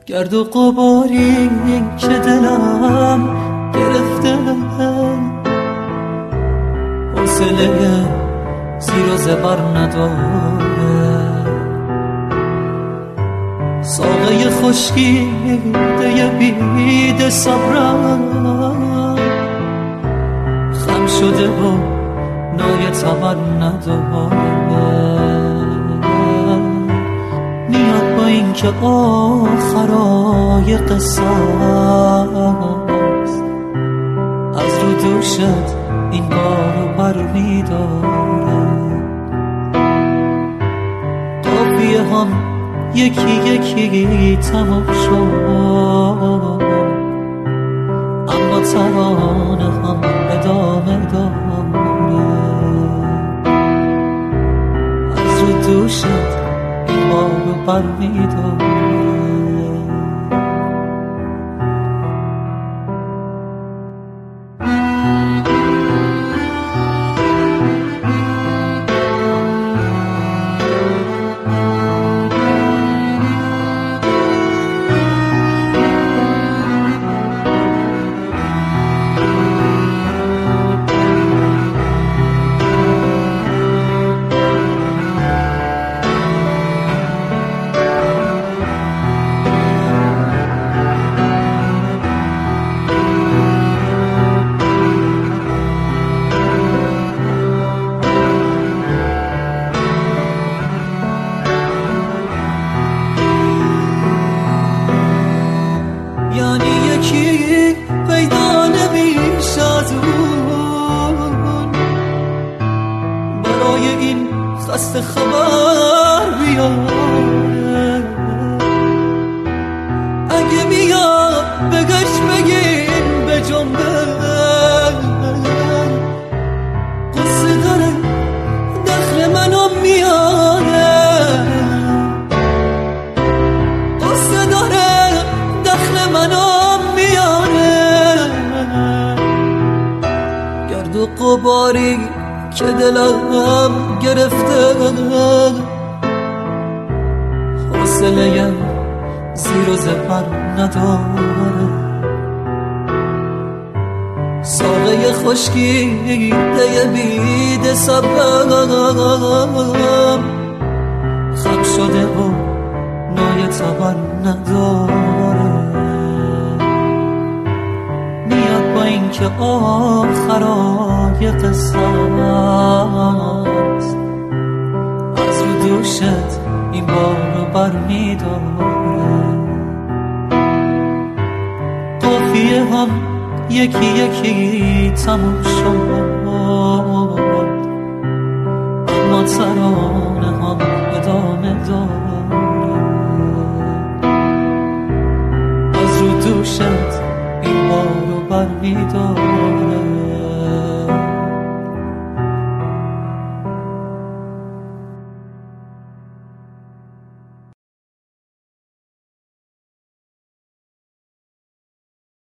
گرد و غباری که دلم گرفته، حوصله زیر و زبر نداره. ساقه خشکیده بید صبرم خم شده و نای تبر نداره. میاد با این که آخرای قصه است، از رو دوشت این بارو بر میداره. قافیه هم یکی یکی تمام شد، اما ترانه هم ادامه داره. از رو دوشت این بارو بر میداره. یعنی یکی پیدا نمیش از اون برای این خسته خبر بیاره. اگه میاد بگش بگین به جنبه، قصه داره دخل منو میاره. قصه داره دخل منو میاره. گرد و غباری که دلم گرفته، حوصله زیر و زبر نداره. ساقه خشکیده بید صبرم خم شده و نای تبر نداره. میاد با این که آخرای قصه است، از رو دوشت این بارو بر میداره. قافیه هم یکی یکی تموم شد، اما ترانه هم ادامه داره. از رو دوشت این بارو بر میداره.